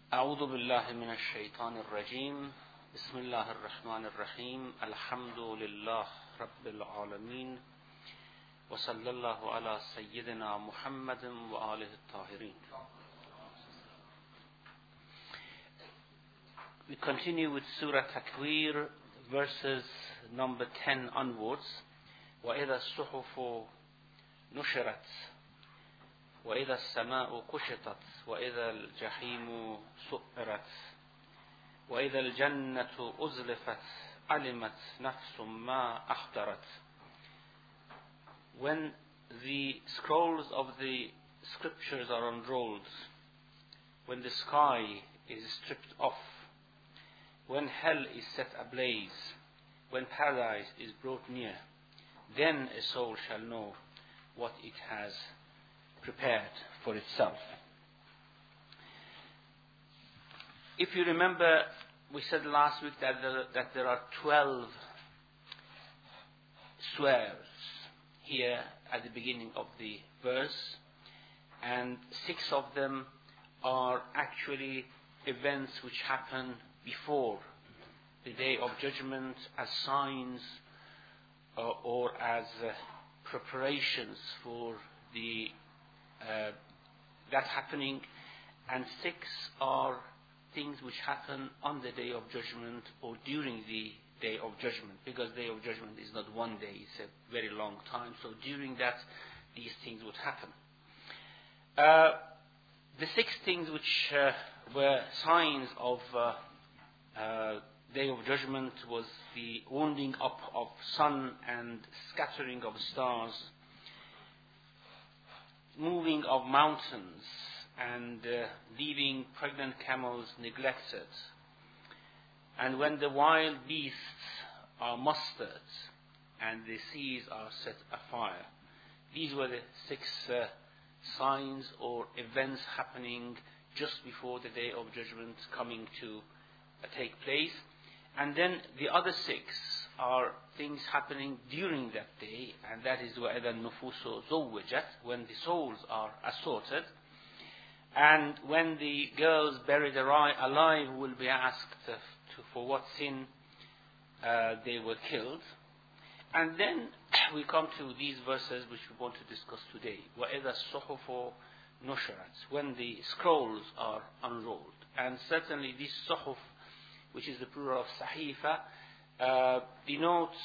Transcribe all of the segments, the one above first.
أعوذ بالله من الشيطان الرجيم بسم الله الرحمن الرحيم الحمد لله رب العالمين وصلى الله على سيدنا محمد وآله الطاهرين. We continue with Surah Takwir, verses number 10 onwards. وَإِذَا الصُّحُفُ نُشِرَتْ وَإِذَا السَّمَاءُ كُشِطَتْ وَإِذَا الْجَحِيمُ سُعِّرَتْ وَإِذَا الْجَنَّةُ أُزْلِفَتْ عَلِمَتْ نَفْسٌ مَا أَحْضَرَتْ. When the scrolls of the scriptures are unrolled, when the sky is stripped off, when hell is set ablaze, when paradise is brought near, then a soul shall know what it has prepared for itself. If you remember, we said last week that there are 12 swears here at the beginning of the verse, and 6 of them are actually events which happen before the Day of Judgment as signs or as preparations for that happening, and 6 are things which happen on the Day of Judgment or during the Day of Judgment, because Day of Judgment is not one day, it's a very long time, so during that these things would happen. The 6 things which were signs of Day of Judgment was the wounding up of sun and scattering of stars, moving of mountains, and leaving pregnant camels neglected, and when the wild beasts are mustered and the seas are set afire. These were the 6 signs or events happening just before the Day of Judgment coming to take place. And then the other 6 are things happening during that day, and that is وَإِذَا النُّفُوسُ زُوِّجَتْ, when the souls are assorted, and when the girls buried alive will be asked for what sin they were killed. And then we come to these verses which we want to discuss today. وَإِذَا الصُّحُفُ نُشِرَتْ, when the scrolls are unrolled. And certainly this suhuf, which is the plural of sahifa, denotes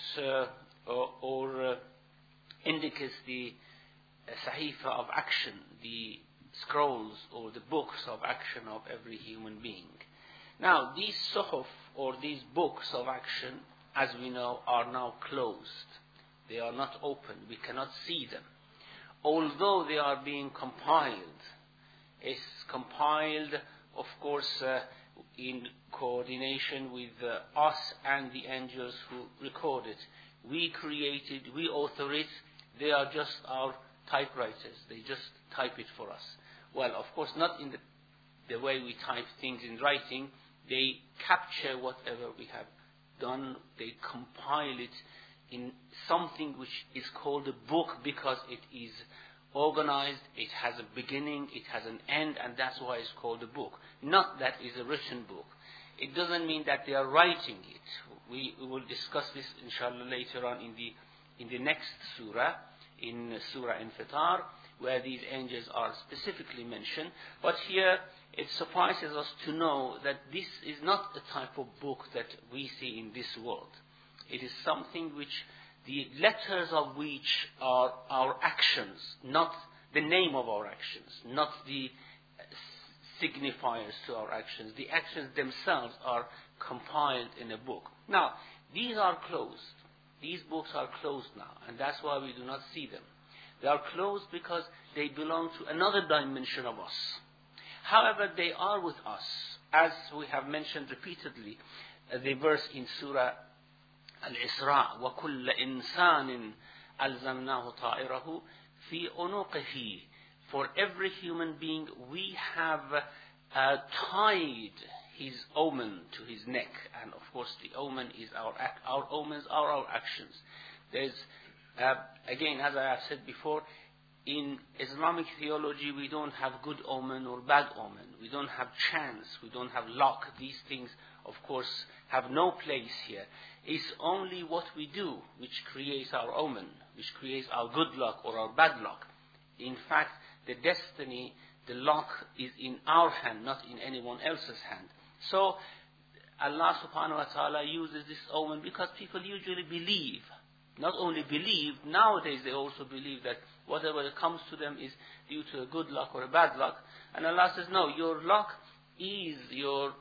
or indicates the sahifa of action, the scrolls or the books of action of every human being. Now, these suhuf or these books of action, as we know, are now closed. They are not open. We cannot see them. Although they are being compiled. It's compiled, of course, in coordination with us and the angels who record it. We create it, we author it, they are just our typewriters. They just type it for us. Well, of course, not in the way we type things in writing. They capture whatever we have done. They compile it in something which is called a book, because it is organized, it has a beginning, it has an end, and that's why it's called a book. Not that it's a written book. It doesn't mean that they are writing it. We will discuss this inshallah later on in the next surah, in Surah Infitar, where these angels are specifically mentioned. But here it suffices us to know that this is not a type of book that we see in this world. It is something which the letters of which are our actions, not the name of our actions, not the signifiers to our actions. The actions themselves are compiled in a book. Now, these are closed. These books are closed now, and that's why we do not see them. They are closed because they belong to another dimension of us. However, they are with us, as we have mentioned repeatedly, the verse in Surah Al-Isra, وَكُلَّ إِنسَانٍ أَلْزَمْنَاهُ طَائِرَهُ فِي أُنُقِهِ. For every human being, we have tied his omen to his neck. And of course, the omen is our omens are our actions. There's, again, as I have said before, in Islamic theology, we don't have good omen or bad omen. We don't have chance. We don't have luck. These things, of course, have no place here. It's only what we do which creates our omen, which creates our good luck or our bad luck. In fact, the destiny, the luck is in our hand, not in anyone else's hand. So, Allah subhanahu wa ta'ala uses this omen because people usually believe. Not only believe, nowadays they also believe that whatever comes to them is due to a good luck or a bad luck. And Allah says, no, your luck is, your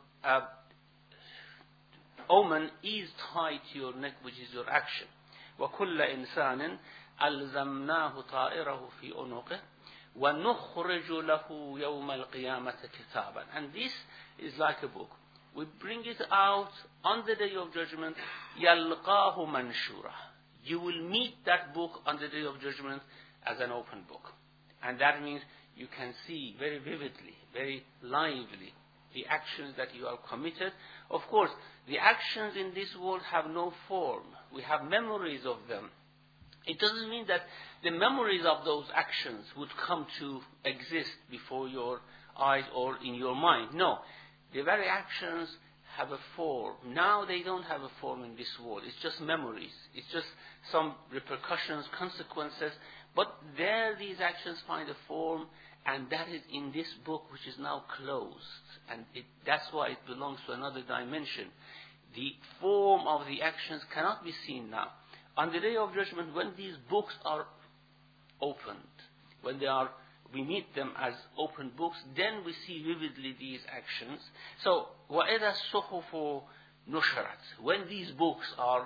omen is tied to your neck, which is your action. وَكُلَّ إِنسَانٍ أَلْزَمْنَاهُ طَائِرَهُ فِي أُنُقِهِ وَنُخْرِجُ لَهُ يَوْمَ الْقِيَامَةِ كِتَابًا. And this is like a book. We bring it out on the Day of Judgment, يَلْقَاهُ مَنْشُورًا. You will meet that book on the Day of Judgment as an open book. And that means you can see very vividly, very lively, the actions that you have committed. Of course, the actions in this world have no form. We have memories of them. It doesn't mean that the memories of those actions would come to exist before your eyes or in your mind. No. The very actions have a form. Now they don't have a form in this world. It's just memories. It's just some repercussions, consequences. But there these actions find a form, and that is in this book which is now closed. And that's why it belongs to another dimension. The form of the actions cannot be seen now. On the Day of Judgment, when these books are opened, when we meet them as open books, then we see vividly these actions. So, وَإِذَا الصُّحُفُ نُشَرَتْ. When these books are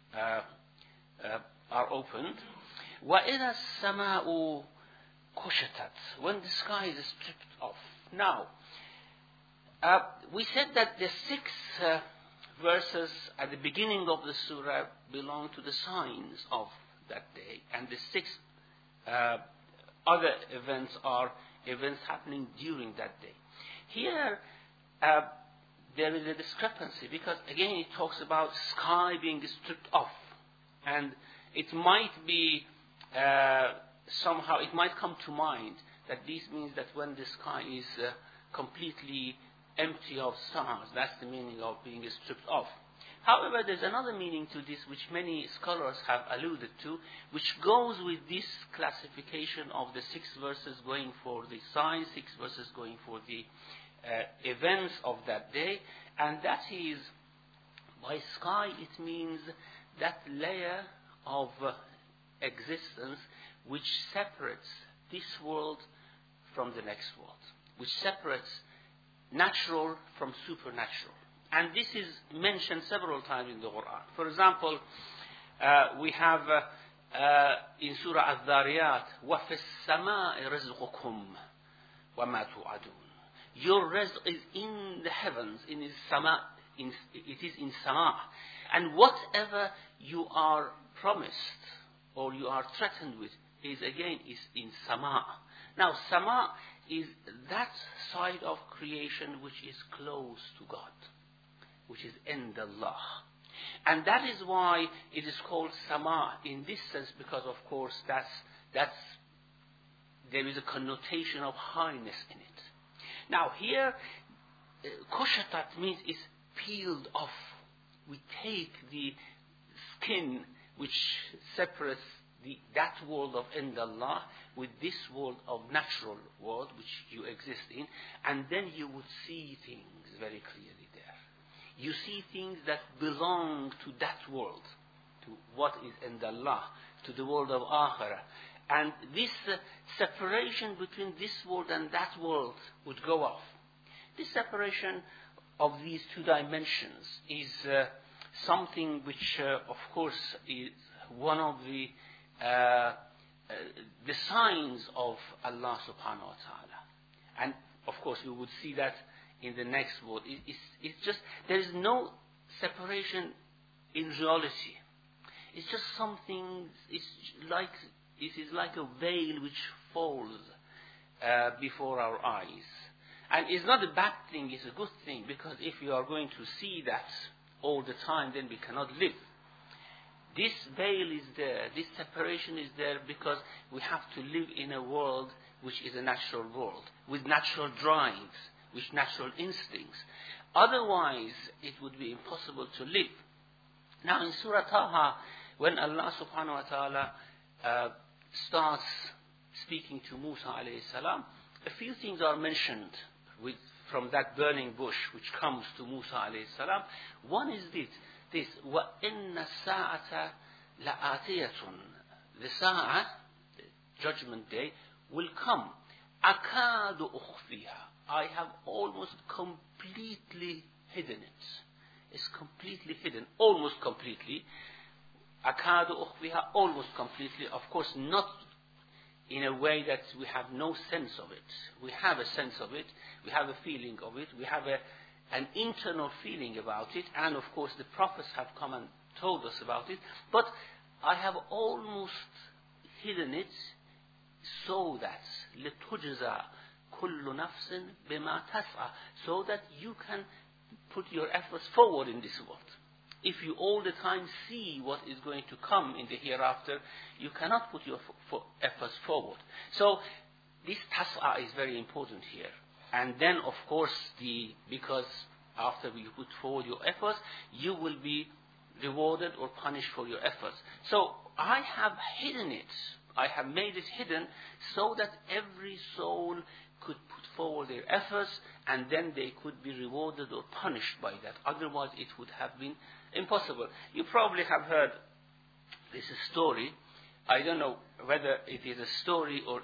opened, وَإِذَا السَّمَاءُ كُشِطَتْ. When the sky is stripped off. Now, we said that the 6 verses at the beginning of the surah belong to the signs of that day, and the 6 other events are events happening during that day. Here, there is a discrepancy because, again, it talks about sky being stripped off. And it might be, somehow, it might come to mind that this means that when the sky is completely empty of stars, that's the meaning of being stripped off. However, there's another meaning to this which many scholars have alluded to, which goes with this classification of the 6 verses going for the signs, 6 verses going for the events of that day, and that is, by sky it means that layer of existence which separates this world from the next world, which separates natural from supernatural. And this is mentioned several times in the Quran. For example, we have in Surah Al-Dhariyat, وَفِي السَّمَاءِ رِزْقُكُمْ وَمَا تُوعَدُونَ. Your rizq is in the heavens, it is in Sama. And whatever you are promised or you are threatened with is in Sama. Now, Sama is that side of creation which is close to God, which is Indallah. And that is why it is called Sama in this sense, because of course there is a connotation of highness in it. Now here, kushatat means is peeled off. We take the skin which separates that world of Indallah with this world of natural world which you exist in, and then you would see things very clearly there. You see things that belong to that world, to what is Indallah, to the world of Akhirah. And this separation between this world and that world would go off. This separation of these 2 dimensions is something which, of course, is one of the signs of Allah subhanahu wa ta'ala. And, of course, we would see that in the next world. It's just, there is no separation in reality. It's just something, it is like a veil which falls before our eyes. And it's not a bad thing, it's a good thing, because if you are going to see that all the time, then we cannot live. this veil is there, this separation is there because we have to live in a world which is a natural world, with natural drives, with natural instincts. Otherwise, it would be impossible to live. Now in Surah Taha, when Allah subhanahu wa ta'ala starts speaking to Musa alayhi salam, a few things are mentioned from that burning bush which comes to Musa alayhi salam. One is this وَإِنَّ السَّاعَةَ لَآتِيَةٌ. The Sa'ah, the judgment day, will come. أَكَادُ أُخْفِيهَا. I have almost completely hidden it. It's completely hidden, almost completely. أَكَادُ أُخْفِيهَا, almost completely. Of course, not in a way that we have no sense of it. We have a sense of it. We have a feeling of it. We have an internal feeling about it. And of course, the prophets have come and told us about it. But I have almost hidden it so that لِتُجْزَى كُلُّ نَفْسٍ بِمَا تَسْعَى, so that you can put your efforts forward in this world. If you all the time see what is going to come in the hereafter, you cannot put your efforts forward. So this tas'a is very important here. And then, of course, because after you put forward your efforts, you will be rewarded or punished for your efforts. So I have hidden it. I have made it hidden so that every soul could put forward their efforts and then they could be rewarded or punished by that. Otherwise, it would have been impossible. You probably have heard this story. I don't know whether it is a story or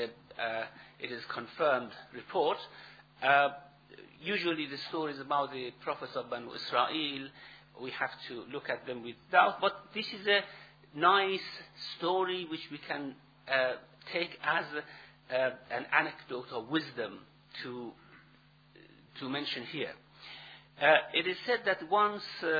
it is confirmed report. Usually the stories about the prophets of Banu Israel, we have to look at them with doubt. But this is a nice story which we can take as an anecdote of wisdom to mention here. It is said that once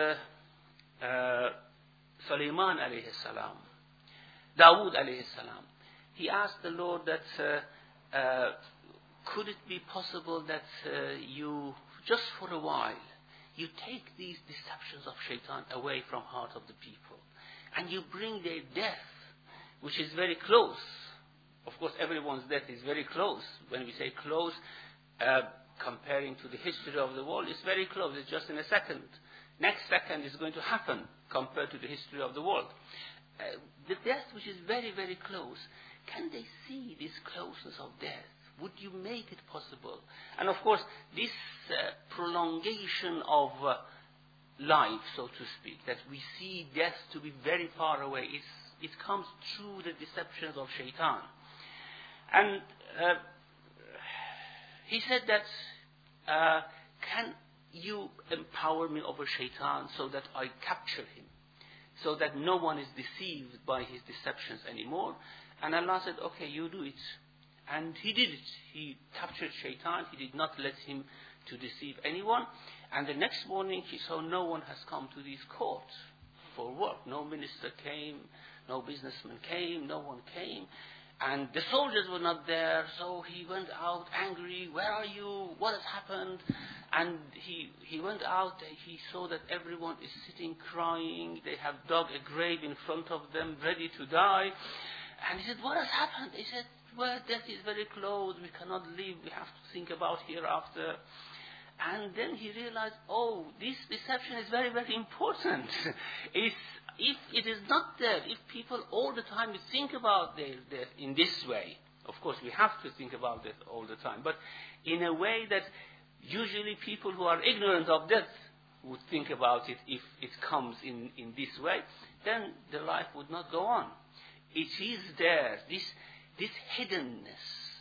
Sulaiman alayhi salam, Dawood alayhi salam, he asked the Lord that could it be possible that you, just for a while, you take these deceptions of shaitan away from heart of the people and you bring their death, which is very close. Of course, everyone's death is very close. When we say close, comparing to the history of the world, it's very close. It's just in a second. Next second is going to happen compared to the history of the world. The death which is very, very close, can they see this closeness of death? Would you make it possible? And of course, this prolongation of life, so to speak, that we see death to be very far away, it comes through the deceptions of shaitan. And he said that, can you empower me over shaitan so that I capture him, so that no one is deceived by his deceptions anymore? And Allah said, okay, you do it. And he did it. He captured shaitan. He did not let him to deceive anyone. And the next morning he saw no one has come to this court for work. No minister came, no businessman came, no one came. And the soldiers were not there, so he went out angry. Where are you? What has happened? And he went out, he saw that everyone is sitting crying. They have dug a grave in front of them, ready to die. And he said, what has happened? He said, well, death is very close. We cannot live. We have to think about hereafter. And then he realized, oh, this deception is very, very important. If it is not there, if people all the time think about their death in this way, of course we have to think about death all the time, but in a way that usually people who are ignorant of death would think about it if it comes in this way, then the life would not go on. It is there, this hiddenness,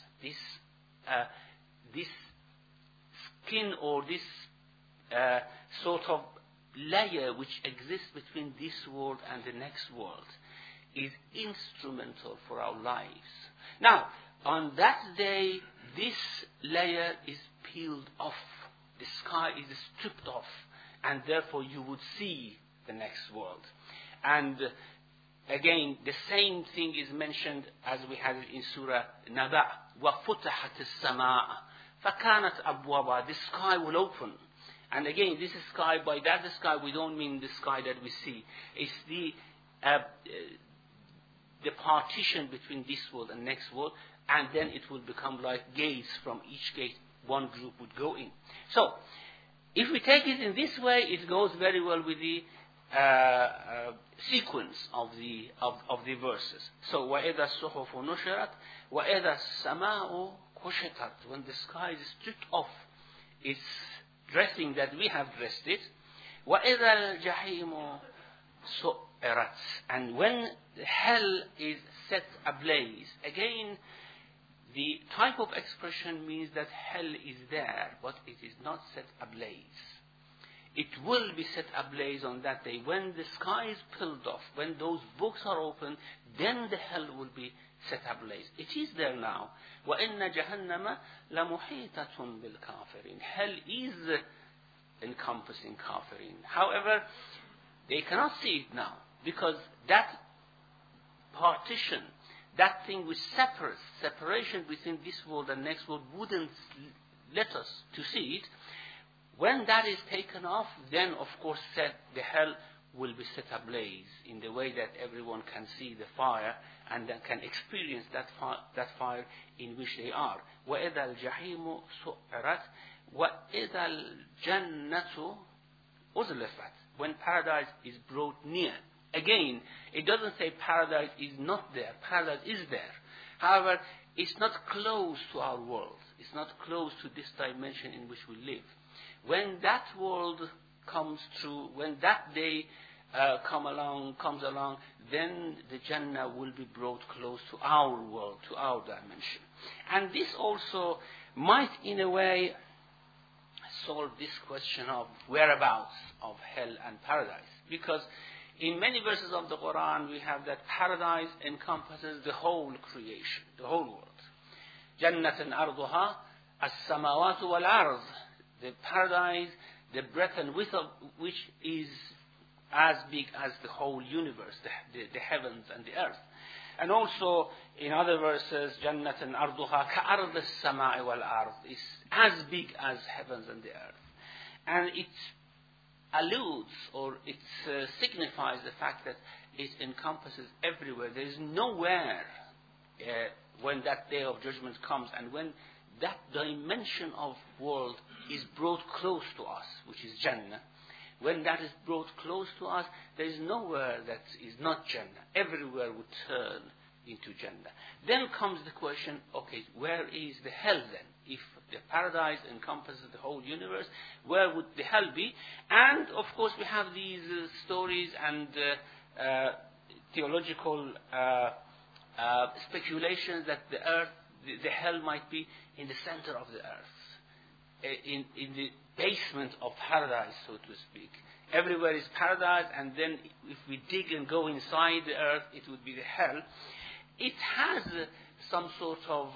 this skin or this sort of layer which exists between this world and the next world is instrumental for our lives. Now, on that day, this layer is peeled off. The sky is stripped off, and therefore you would see the next world. And again, the same thing is mentioned as we had it in Surah Naba. وَفُتَحَتِ السَّمَاء فَكَانَتْ أَبْوَابًا. The sky will open. And again, this is sky, by that sky we don't mean the sky that we see. It's the the partition between this world and next world, and then it will become like gates. From each gate, one group would go in. So, if we take it in this way, it goes very well with the sequence of the verses. So, وَإِذَا الصُّحُفُ نُشِرَتْ وَإِذَا السَّمَاءُ كُشِطَتْ. When the sky is stripped off its dressing that we have dressed it, وَإِذَا الْجَحِيمُ سُعِّرَتْ. And when hell is set ablaze, again, the type of expression means that hell is there, but it is not set ablaze. It will be set ablaze on that day. When the sky is peeled off, when those books are opened, then the hell will be set ablaze. It is there now. وَإِنَّ جَهَنَّمَ لَمُحِيطَةٌ بِالْكَافِرِينَ. Hell is encompassing kafirin. However, they cannot see it now, because that partition, that thing which separates, separation between this world and next world, wouldn't let us to see it. When that is taken off, then of course the hell will be set ablaze in the way that everyone can see the fire and then can experience that fire in which they are. وَإِذَا الْجَحِيمُ سُعِّرَتْ وَإِذَا الْجَنَّةُ أُزْلِفَتْ. When paradise is brought near. Again, it doesn't say paradise is not there. Paradise is there. However, it's not close to our world. It's not close to this dimension in which we live. When that world comes through, when that day comes along, then the Jannah will be brought close to our world, to our dimension. And this also might, in a way, solve this question of whereabouts of hell and paradise. Because in many verses of the Quran, we have that paradise encompasses the whole creation, the whole world. جَنَّةً أَرْضُهَا السَّمَاوَاتُ وَالْأَرْضُ. The paradise, the breadth and width of which is as big as the whole universe, the heavens and the earth. And also, in other verses, جَنَّةً أَرْضُهَا كَأَرْضِ السَّمَاءِ وَالْأَرْضِ. Is as big as heavens and the earth. And it alludes, or it signifies the fact that it encompasses everywhere. There is nowhere when that day of judgment comes, and when that dimension of world is brought close to us, which is Jannah. When that is brought close to us, there is nowhere that is not Jannah. Everywhere would turn into Jannah. Then comes the question, okay, where is the hell then? If the paradise encompasses the whole universe, where would the hell be? And of course we have these stories and theological speculations that the earth, the hell might be in the center of the earth, in the basement of paradise, so to speak. Everywhere is paradise, and then if we dig and go inside the earth, it would be the hell. It has some sort of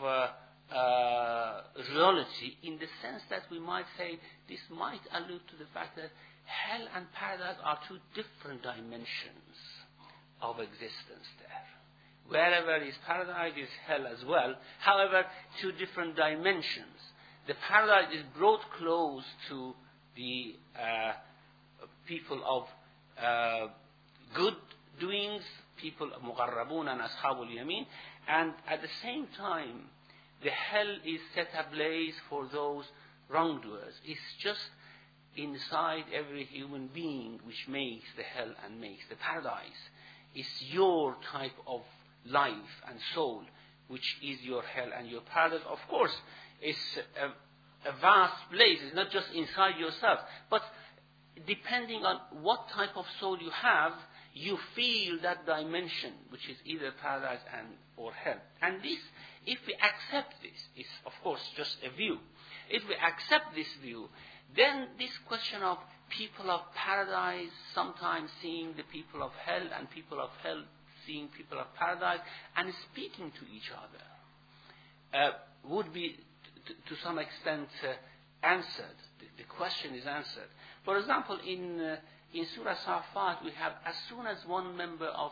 reality, in the sense that we might say this might allude to the fact that hell and paradise are two different dimensions of existence there. Wherever is paradise is hell as well. However, two different dimensions. The paradise is brought close to the people of good doings, people of Muqarrabun and Ashabul Yamin, and at the same time, the hell is set ablaze for those wrongdoers. It's just inside every human being which makes the hell and makes the paradise. It's your type of life and soul which is your hell and your paradise. Of course, it's a vast place. It's not just inside yourself. But depending on what type of soul you have, you feel that dimension, which is either paradise or hell. And this, if we accept this, is of course just a view. If we accept this view, then this question of people of paradise sometimes seeing the people of hell, and people of hell seeing people of paradise, and speaking to each other, would be to some extent answered. The question is answered. For example, in Surah Safat, we have, as soon as one member of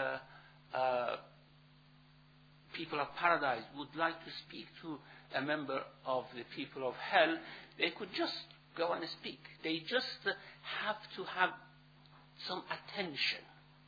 people of paradise would like to speak to a member of the people of hell, they could just go and speak. They just have to have some attention.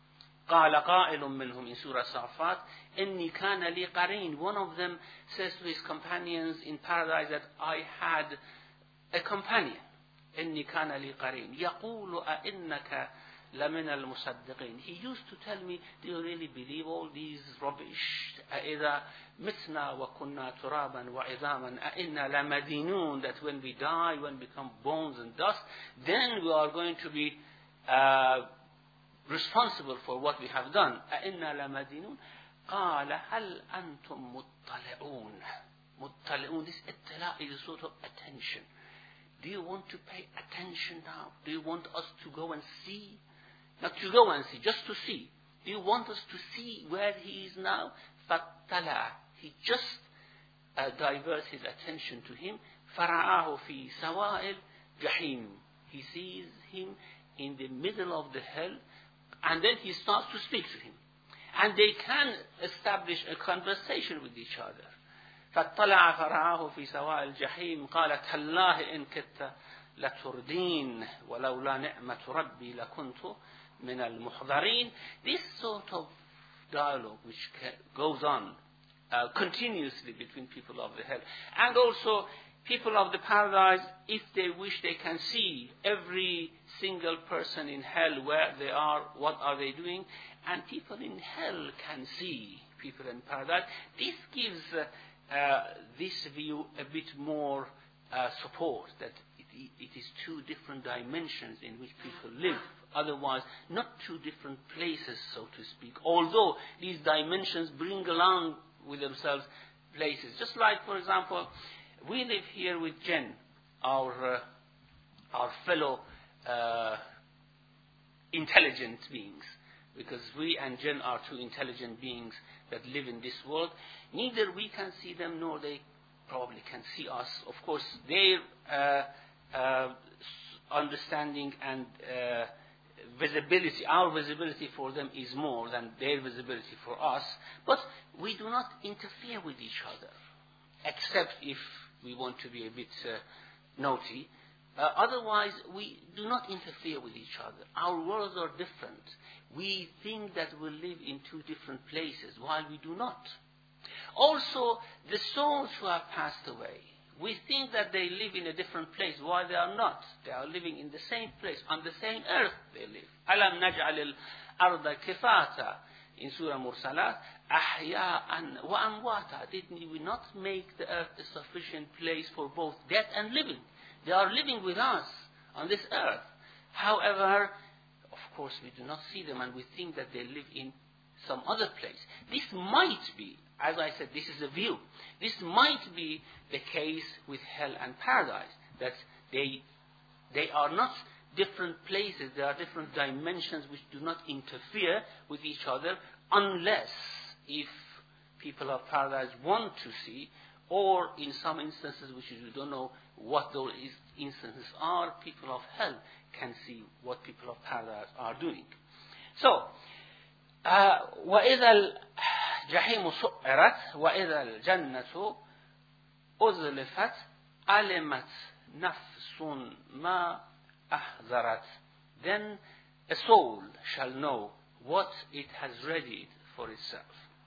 قال قائل منهم in Surah Safat إني كان لي قرين. One of them says to his companions in paradise that I had a companion. إني كان لي قرين يقول أئنك لمن المصدقين. He used to tell me, do you really believe all these rubbish? أئذا متنا وكنا ترابا وعظاما أئنا لمدينون, that when we die, when we become bones and dust, then we are going to be responsible for what we have done. أئنا لمدينون. قال هل أنتم مطلعون. مطلعون, this اطلاع is a sort of attention. Do you want to pay attention now? Do you want us to go and see? Not to go and see, just to see. Do you want us to see where he is now? فَاطَّلَعَ. He just diverts his attention to him. فَرَعَاهُ فِي سَوَائِلْ جَحِيمٍ. He sees him in the middle of the hell, and then he starts to speak to him. And they can establish a conversation with each other. فاطلع فرعاه في سواء الجحيم قال تالله إن كدت لتردين ولولا نعمة ربي لكنت من المحضرين. This sort of dialogue which goes on continuously between people of the hell and also people of the paradise, if they wish they can see every single person in hell where they are, what are they doing, and people in hell can see people in paradise. This gives this view a bit more support, that it is two different dimensions in which people live. Otherwise, not two different places, so to speak. Although these dimensions bring along with themselves places. Just like, for example, we live here with Jinn, our fellow intelligent beings. Because we and Jinn are two intelligent beings that live in this world. Neither we can see them, nor they probably can see us. Of course, their understanding and visibility, our visibility for them is more than their visibility for us. But we do not interfere with each other, except if we want to be a bit naughty. Otherwise, we do not interfere with each other. Our worlds are different. We think that we live in two different places, while we do not. Also, the souls who have passed away, we think that they live in a different place, while they are not. They are living in the same place, on the same earth they live. أَلَمْ نَجْعَلِ الْأَرْضَ كِفَاتًا in Surah Mursalat, أَحْيَاءً وَأَمْوَاتًا. Did we not make the earth a sufficient place for both dead and living? They are living with us on this earth. However, of course, we do not see them and we think that they live in some other place. This might be, as I said, this is a view. This might be the case with hell and paradise, that they are not different places, they are different dimensions which do not interfere with each other, unless if people of paradise want to see, or in some instances which we don't know what those instances are, people of hell can see what people of paradise are doing. So, وَإِذَا الْجَحِيمُ سُعِّرَتْ وَإِذَا الْجَنَّةُ أُزْلِفَتْ عَلِمَتْ نَفْسٌ مَا أَحْذَرَتْ. Then a soul shall know what it has readied for itself.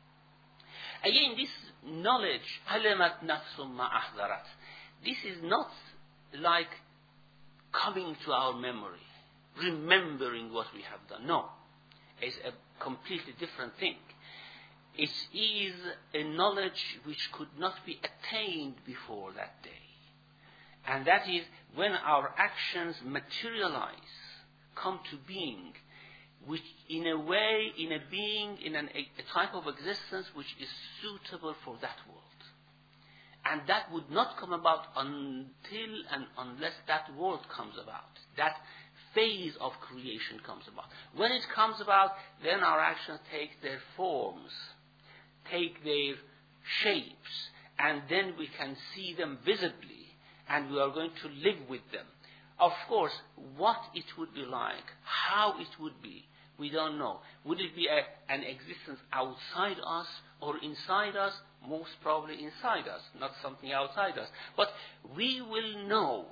Again, this knowledge, عَلِمَتْ نَفْسٌ مَا أَحْذَرَتْ, this is not like coming to our memory, remembering what we have done. No, it's a completely different thing. It is a knowledge which could not be attained before that day. And that is when our actions materialize, come to being, which in a way, in a being, in a type of existence which is suitable for that world. And that would not come about until and unless that world comes about. That phase of creation comes about. When it comes about, then our actions take their forms, take their shapes, and then we can see them visibly, and we are going to live with them. Of course, what it would be like, how it would be, we don't know. Would it be an existence outside us or inside us? Most probably inside us, not something outside us. But we will know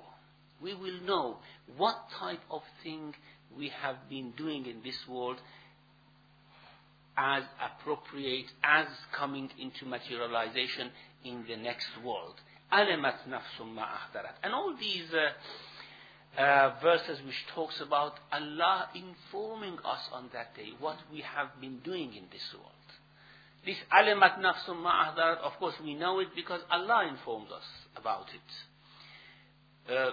what type of thing we have been doing in this world as appropriate, as coming into materialization in the next world. Alimat nafsum ma ahdarat. And all these verses which talks about Allah informing us on that day what we have been doing in this world. This alimat nafsum ma ahdarat, of course we know it because Allah informs us about it.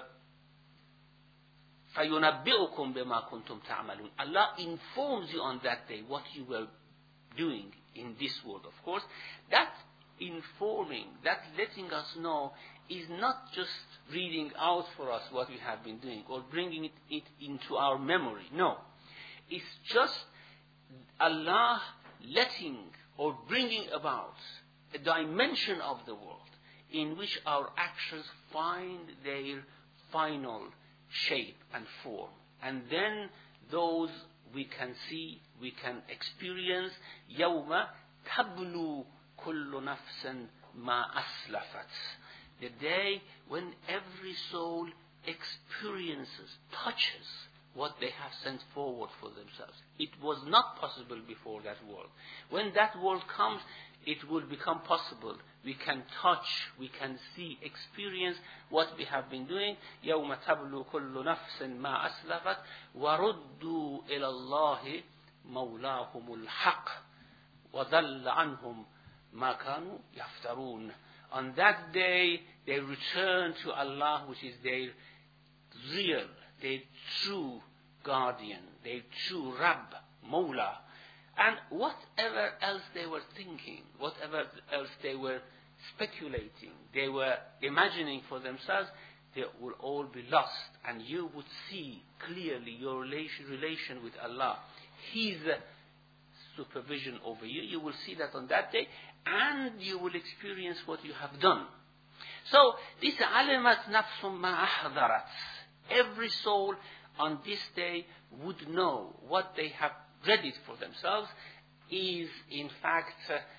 فَيُنَبِّئُكُمْ بِمَا كُنْتُمْ تَعْمَلُونَ. Allah informs you on that day what you were doing in this world. Of course, that informing, that letting us know is not just reading out for us what we have been doing or bringing it into our memory. No. It's just Allah letting or bringing about a dimension of the world in which our actions find their final shape and form. And then those we can see, we can experience. يَوْمَ تَبْلُو كُلُّ نَفْسٍ مَا أَسْلَفَتْ. The day when every soul experiences, touches what they have sent forward for themselves. It was not possible before that world. When that world comes, it will become possible. We can touch, we can see, experience what we have been doing. يَوْمَ تَبْلُو كُلُّ نَفْسٍ مَا أَسْلَفَتْ وَرُدُّوا إِلَى اللَّهِ مَوْلَاهُمُ الْحَقِّ وَضَلَّ عَنْهُمْ مَا كَانُوا يَفْتَرُونَ. On that day, they return to Allah, which is their real, their true guardian, their true Rabb, Mawla. And whatever else they were thinking, whatever else they were speculating, they were imagining for themselves, they will all be lost. And you would see clearly your relation with Allah, His supervision over you. You will see that on that day, and you will experience what you have done. So, this alimat nafsum ma ahdarat. Every soul on this day would know what they have readied for themselves is in fact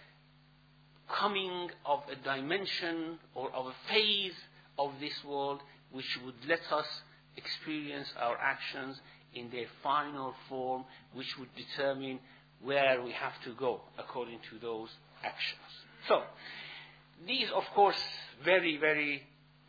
coming of a dimension or of a phase of this world which would let us experience our actions in their final form, which would determine where we have to go according to those actions. So, these of course very, very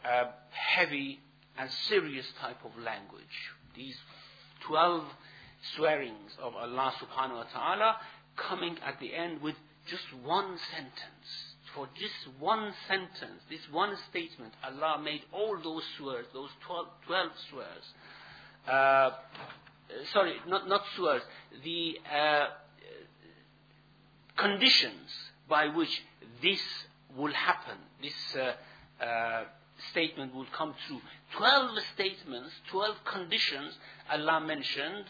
heavy and serious type of language. These 12 swearings of Allah subhanahu wa ta'ala coming at the end with just one sentence. For just one sentence, this one statement, Allah made all those swears, those 12 swears. Sorry, not swears, the conditions by which this will happen, this statement will come true. 12 statements, 12 conditions Allah mentioned.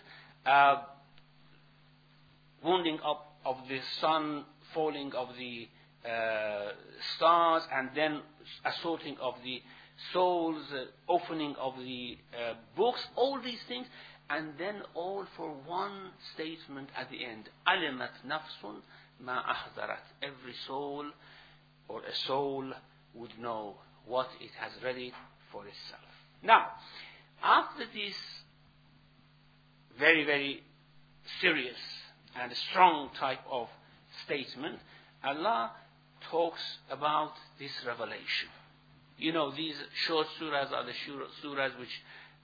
Wounding up of the sun, falling of the stars, and then assaulting of the souls, opening of the books, all these things, and then all for one statement at the end. Alimat nafsun ma ahdarat. Every soul or a soul would know what it has ready for itself. Now, after this very, very serious and strong type of statement, Allah talks about this revelation. You know, these short surahs are the surahs which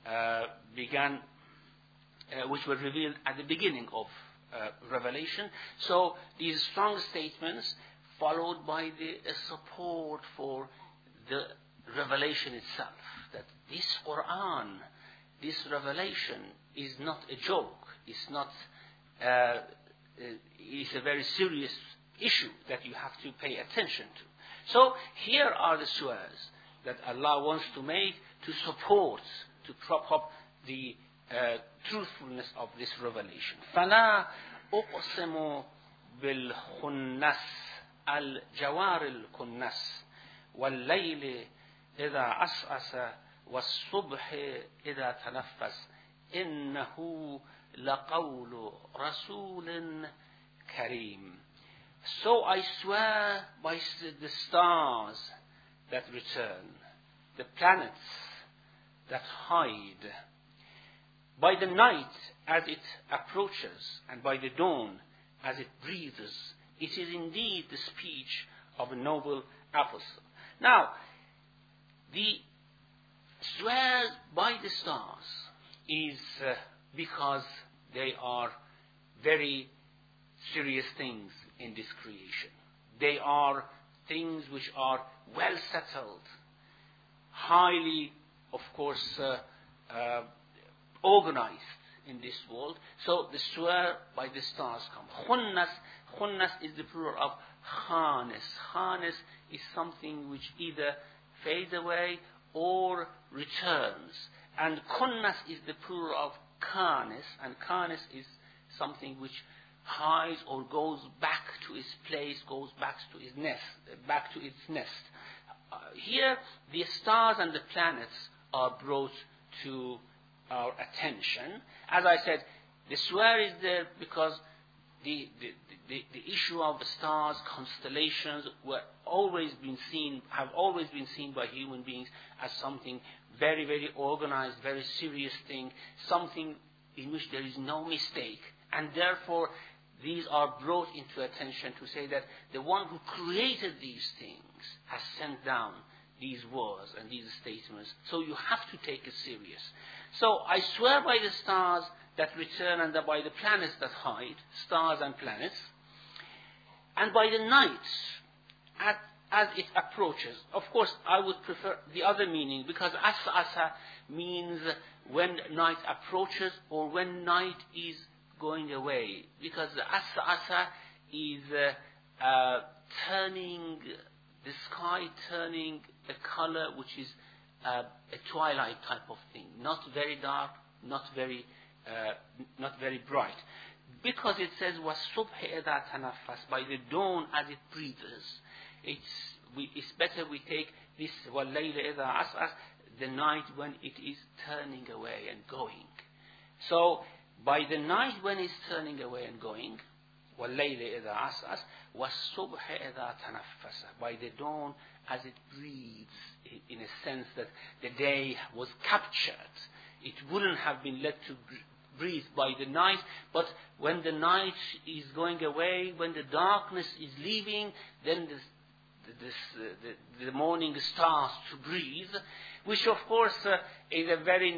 which were revealed at the beginning of revelation. So these strong statements followed by the support for the revelation itself. That this Quran, this revelation is not a joke. It's not. It's a very serious issue that you have to pay attention to. So here are the surahs that Allah wants to make to support, to prop up the truthfulness of this revelation. فَلَا أُقْسِمُ بِالْخُنَّسِ الْجَوَارِ الْكُنَّسِ وَاللَّيْلِ إِذَا عَسْعَسَ وَالصُّبْحِ إِذَا تَنَفَّسَ إِنَّهُ لَقَوْلُ رَسُولٍ كَرِيمٍ. So I swear by the stars that return, the planets that hide, by the night as it approaches, and by the dawn as it breathes. It is indeed the speech of a noble apostle. Now, the swear by the stars is because they are very serious things in this creation. They are things which are well settled, highly, of course, organized in this world. So the swear by the stars come. Khunnas is the plural of khanis. Khanis is something which either fades away or returns. And khunnas is the plural of khanis, and khanis is something which hides or goes back to its place, goes back to its nest. Here, the stars and the planets are brought to our attention. As I said, the swear is there because the issue of the stars, constellations, have always been seen by human beings as something very, very organized, very serious thing, something in which there is no mistake. And therefore, these are brought into attention to say that the one who created these things has sent down these words and these statements. So you have to take it serious. So I swear by the stars that return and by the planets that hide, stars and planets, and by the night as it approaches. Of course, I would prefer the other meaning, because asa means when night approaches or when night is going away, because the asa is turning the sky, turning a color which is a twilight type of thing, not very dark, not very bright, because it says وَالصُّبْحِ إِذَا تَنَفَّسَ, by the dawn as it breathes. It's better we take this وَاللَّيْلِ إِذَا عَسْعَسَ, the night when it is turning away and going. So by the night when it's turning away and going, وَاللَّيْلِ إِذَا عَسْعَسَ وَالصُّبْحِ إِذَا تَنَفَّسَ, by the dawn as it breathes, in a sense that the day was captured. It wouldn't have been let to breathe by the night, but when the night is going away, when the darkness is leaving, then the morning starts to breathe, which of course is a very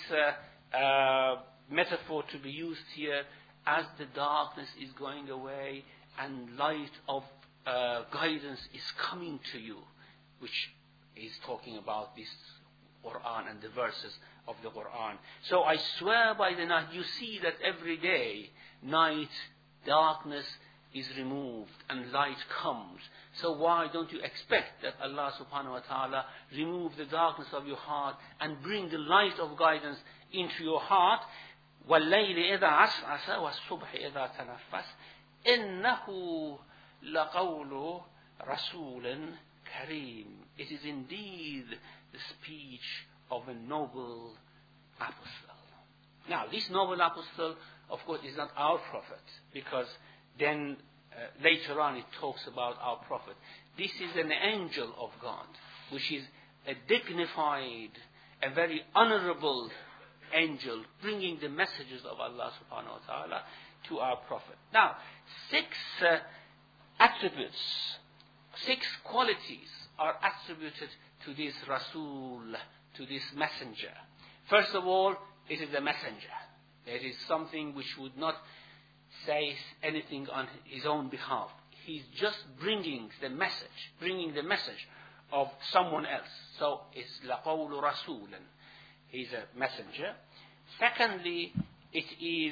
nice metaphor to be used here, as the darkness is going away and light of guidance is coming to you, which is talking about this Quran and the verses of the Quran. So I swear by the night. You see that every day, night, darkness is removed and light comes. So why don't you expect that Allah subhanahu wa ta'ala remove the darkness of your heart and bring the light of guidance into your heart? وَاللَّيْلِ إِذَا عَسْعَسَ وَالصُّبْحِ إِذَا تَنَفَّسَ إِنَّهُ لَقَوْلُ رَسُولٍ كَرِيمٍ. It is indeed the speech of a noble apostle. Now, this noble apostle, of course, is not our prophet, because then later on it talks about our prophet. This is an angel of God, which is a dignified, a very honorable angel, bringing the messages of Allah subhanahu wa ta'ala to our prophet. Now, 6 attributes, 6 qualities are attributed to this Rasul, to this messenger. First of all, it is a messenger. It is something which would not say anything on his own behalf. He's just bringing the message of someone else. So it's لَقَوْلُ رَسُولٍ. He's a messenger. Secondly, he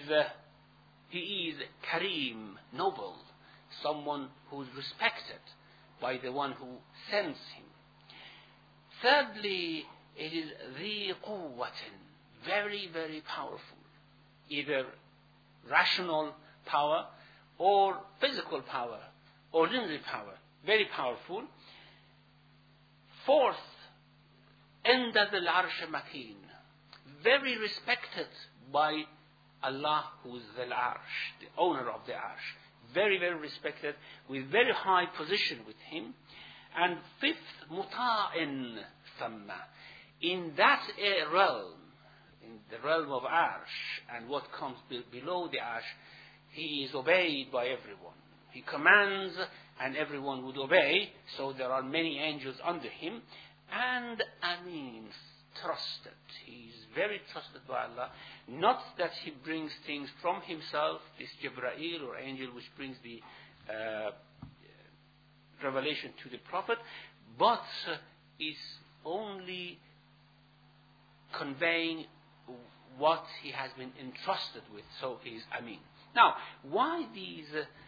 is Kareem, noble, someone who is respected by the one who sends him. Thirdly, it is ذِي قُوَّةٍ, very, very powerful, either rational power or physical power, ordinary power, very powerful. Fourth, عند ذي العرش مكين, very respected by Allah, who is the Arsh, the owner of the Arsh. Very, very respected, with very high position with him. And fifth, مُطَاعٍ ثَمَّ, in that realm, in the realm of Arsh, and what comes below the Arsh, he is obeyed by everyone. He commands and everyone would obey, so there are many angels under him. And Amin, trusted. He is very trusted by Allah. Not that he brings things from himself, this Jibreel or angel which brings the revelation to the Prophet, but is only conveying what he has been entrusted with, so he is Amin. Now, why these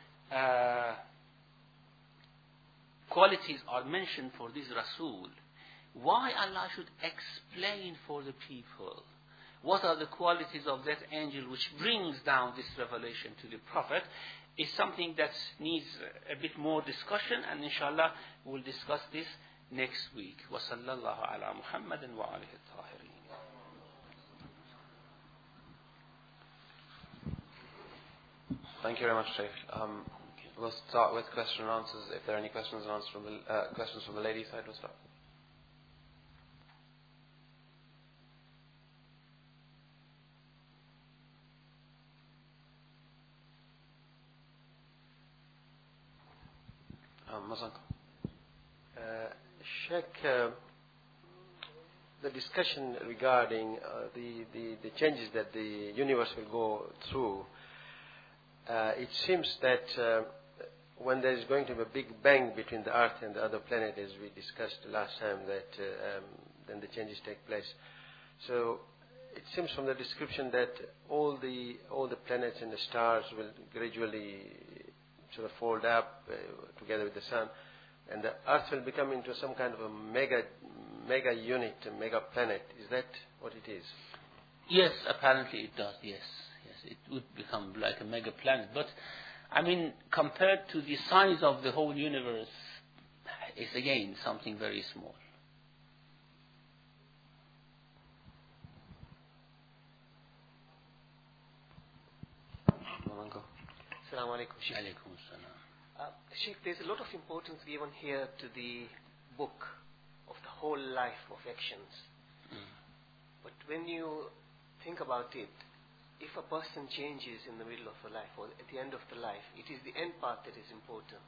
qualities are mentioned for this Rasul? Why Allah should explain for the people what are the qualities of that angel which brings down this revelation to the Prophet, is something that needs a bit more discussion, and inshallah we'll discuss this next week. Wa sallallahu ala Muhammadin wa alihi at-tahirin. Thank you very much, Shaykh. We'll start with question and answers. If there are any questions and answers questions from the ladies' side, we'll start. Sheikh, the discussion regarding the changes that the universe will go through, it seems that when there is going to be a big bang between the Earth and the other planet, as we discussed last time, that then the changes take place. So it seems from the description that all the planets and the stars will gradually sort of fold up together with the sun, and the Earth will become into some kind of a mega unit, a mega planet. Is that what it is? Yes, apparently it does. Yes, it would become like a mega planet. But I mean, compared to the size of the whole universe, it's again something very small. Assalamu alaikum, Sheikh. Sheikh, there's a lot of importance given here to the book of the whole life of actions. But when you think about it, if a person changes in the middle of a life or at the end of the life, it is the end part that is important.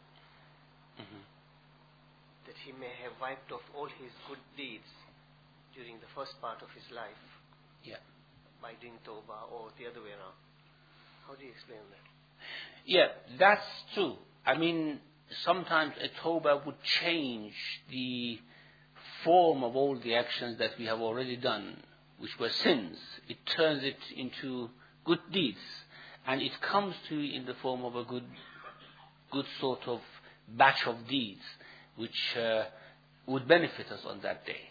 That he may have wiped off all his good deeds during the first part of his life by doing tawbah, or the other way around. How do you explain that? Yeah, that's true. I mean, sometimes a tawbah would change the form of all the actions that we have already done, which were sins. It turns it into good deeds, and it comes to you in the form of a good sort of batch of deeds, which would benefit us on that day.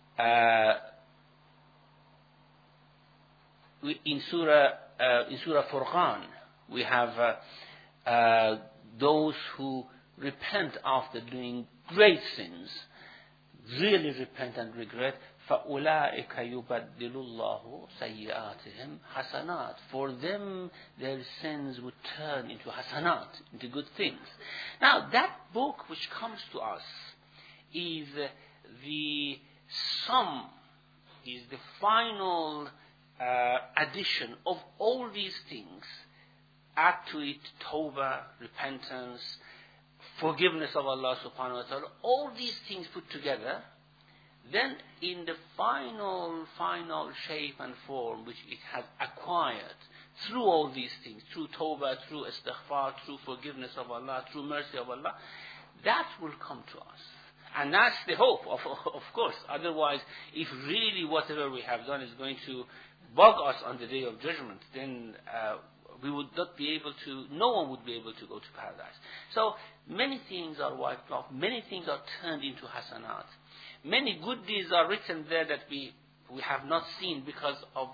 In Surah Furqan, we have those who repent after doing great sins, really repent and regret. فَأُولَٰئِكَ يُبَدِّلُ اللَّهُ سَيِّئَاتِهِمْ حَسَنَاتٍ. For them, their sins would turn into hasanat, into good things. Now, that book which comes to us is the sum, is the final addition of all these things. Add to it tawbah, repentance, forgiveness of Allah subhanahu wa ta'ala, all these things put together, then in the final shape and form which it has acquired through all these things, through tawbah, through istighfar, through forgiveness of Allah, through mercy of Allah, that will come to us. And that's the hope, of course. Otherwise, if really whatever we have done is going to bug us on the day of judgment, then we would not be able to, no one would be able to go to paradise. So many things are wiped off, many things are turned into hasanat. Many good deeds are written there that we have not seen because of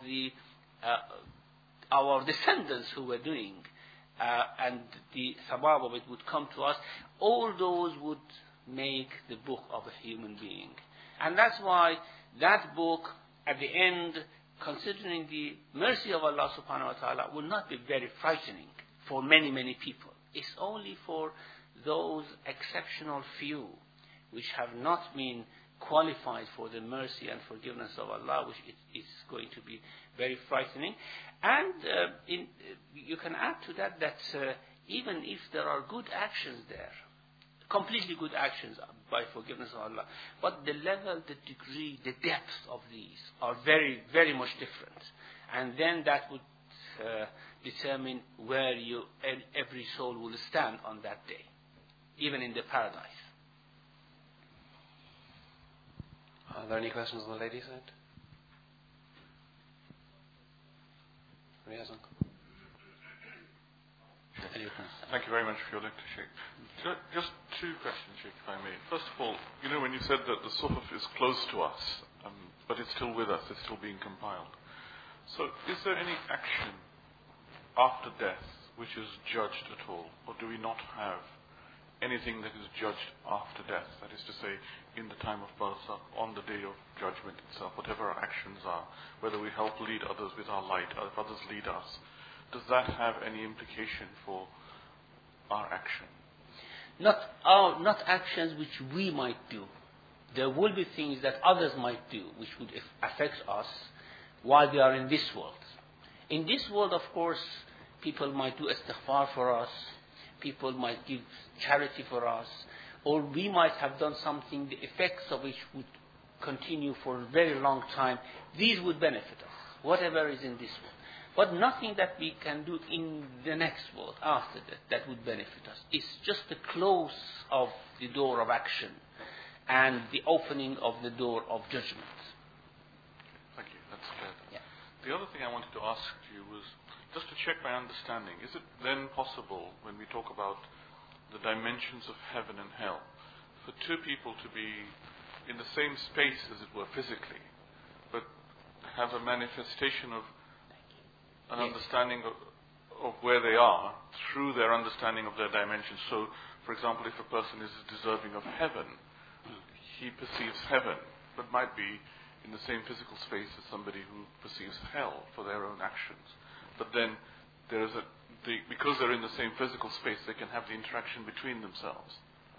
our descendants who were doing, and the thawab of it would come to us. All those would make the book of a human being. And that's why that book, at the end, considering the mercy of Allah subhanahu wa ta'ala, will not be very frightening for many, many people. It's only for those exceptional few which have not been qualified for the mercy and forgiveness of Allah, which is going to be very frightening. And you can add to that even if there are good actions there, completely good actions by forgiveness of Allah, but the level, the degree, the depth of these are very, very much different. And then that would determine where every soul will stand on that day, even in the paradise. Are there any questions on the ladies' side? Thank you very much for your lecture, Sheikh. Just two questions, Sheikh, if I may. First of all, when you said that the Suhuf is close to us, but it's still with us, it's still being compiled. So is there any action after death which is judged at all? Or do we not have anything that is judged after death? That is to say, in the time of Barzakh, on the day of judgment itself, whatever our actions are, whether we help lead others with our light, or if others lead us, does that have any implication for our action? Not actions which we might do. There will be things that others might do which would affect us while we are in this world. In this world, of course, people might do istighfar for us, people might give charity for us, or we might have done something, the effects of which would continue for a very long time. These would benefit us, whatever is in this world. But nothing that we can do in the next world, after that would benefit us. It's just the close of the door of action and the opening of the door of judgment. Thank you, that's clear. Yeah. The other thing I wanted to ask you was, just to check my understanding, is it then possible, when we talk about the dimensions of heaven and hell, for two people to be in the same space, as it were, physically, but have a manifestation of an understanding of where they are through their understanding of their dimensions? So, for example, if a person is deserving of heaven, he perceives heaven, but might be in the same physical space as somebody who perceives hell for their own actions. But then there is because they're in the same physical space, they can have the interaction between themselves.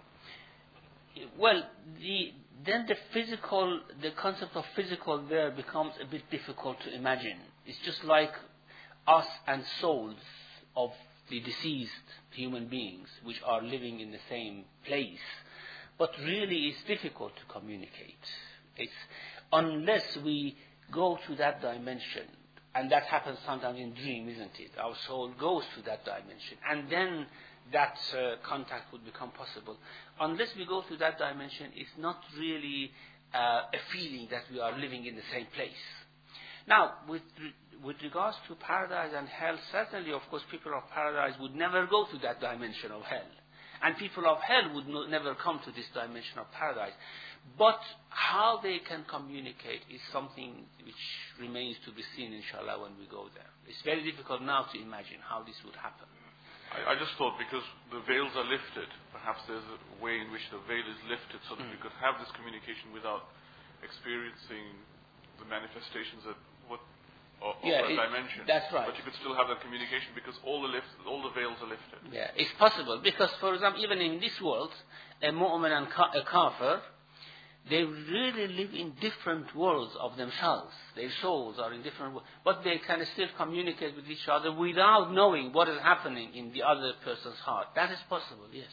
Well, then the concept of physical there becomes a bit difficult to imagine. It's just like us and souls of the deceased human beings which are living in the same place. But really it's difficult to communicate. Unless we go to that dimension, and that happens sometimes in dream, isn't it? Our soul goes to that dimension, and then that contact would become possible. Unless we go to that dimension, it's not really a feeling that we are living in the same place. Now, with regards to paradise and hell, certainly, of course, people of paradise would never go to that dimension of hell. And people of hell would never come to this dimension of paradise. But how they can communicate is something which remains to be seen, inshallah, when we go there. It's very difficult now to imagine how this would happen. I just thought, because the veils are lifted, perhaps there's a way in which the veil is lifted so that we could have this communication without experiencing the manifestations of that dimension. That's right. But you could still have that communication because all the veils are lifted. Yeah, it's possible. Because, for example, even in this world, a mu'min and a kafir, they really live in different worlds of themselves. Their souls are in different worlds. But they can still communicate with each other without knowing what is happening in the other person's heart. That is possible, yes.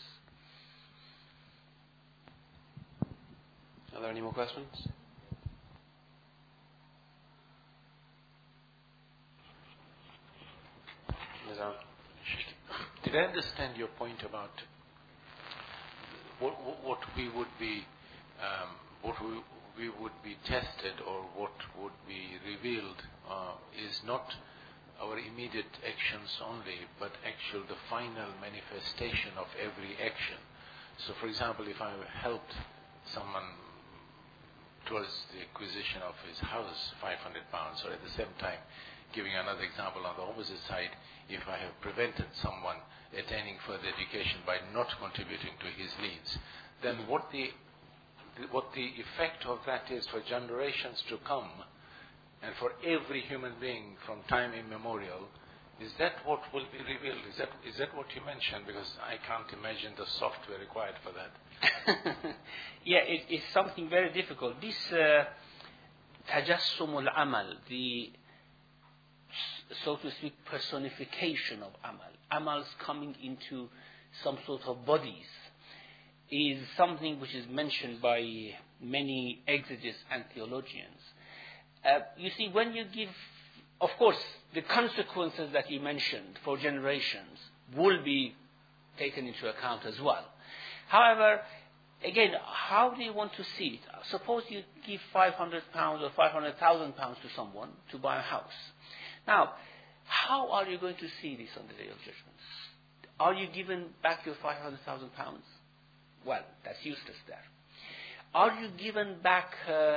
Are there any more questions? Did I understand your point about what we would be tested, or what would be revealed is not our immediate actions only, but actual the final manifestation of every action. So, for example, if I helped someone towards the acquisition of his house, £500, or at the same time, giving another example on the opposite side, if I have prevented someone attaining further education by not contributing to his needs, then what the effect of that is for generations to come, and for every human being from time immemorial, Is that what will be revealed? Is that what you mentioned? Because I can't imagine the software required for that. Yeah, it's something very difficult. This tajassum al-amal, the, so to speak, personification of amal, amals coming into some sort of bodies, is something which is mentioned by many exegetes and theologians. You see, when you give, of course, the consequences that you mentioned for generations will be taken into account as well. However, again, how do you want to see it? Suppose you give £500 or £500,000 to someone to buy a house. Now, how are you going to see this on the Day of Judgment? Are you given back your £500,000? Well, that's useless there. Are you given back